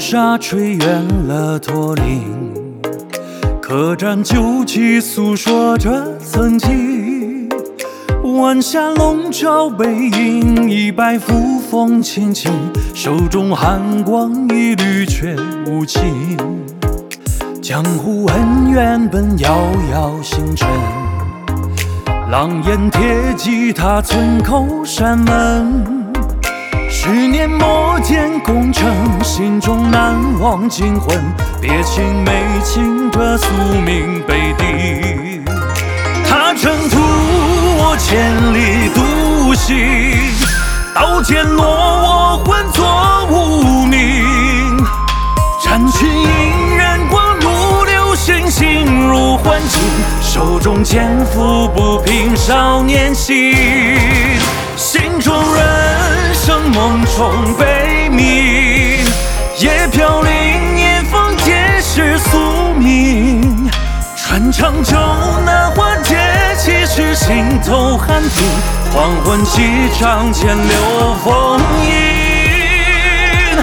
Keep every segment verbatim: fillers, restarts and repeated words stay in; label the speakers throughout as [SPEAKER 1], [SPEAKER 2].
[SPEAKER 1] 沙吹远了驼铃，客栈酒气诉说着曾经。晚霞笼罩背影，一白扶风轻轻，手中寒光一缕却无情。江湖恩怨本遥遥星辰，狼烟铁骑踏村口山门。十年磨剑攻城，心中难忘惊魂。别情没情，这宿命被敌。他征途我千里独行，刀剑落我魂作无名。战群隐忍光如流星，心如幻境，手中剑斧不平少年心。心中人生梦中悲鸣，夜飘零，夜风皆是宿命。穿长久难缓解，其实心头寒冰。黄昏起场前流风影，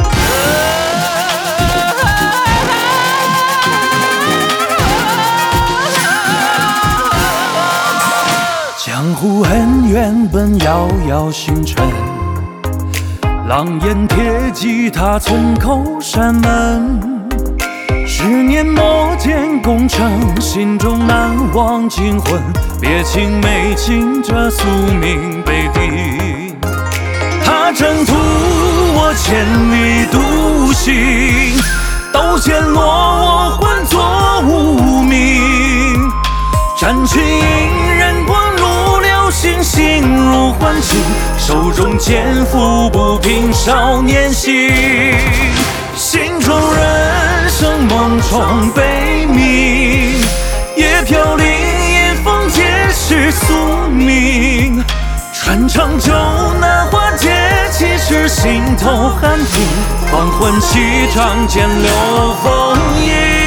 [SPEAKER 1] 江湖恩怨本遥遥星辰，狼烟铁骑踏村口山门。十年磨剑攻城，心中难忘惊魂。别情没情，这宿命被敌。他征途我千里独行，刀剑落我魂作无名。战群隐忍光如流星，心如幻境，手中剑斧不平少年心。心中人生梦中悲鸣，夜飘零，夜风皆是宿命。穿长久难缓解，其实心头寒冰。黄昏起场前流风影。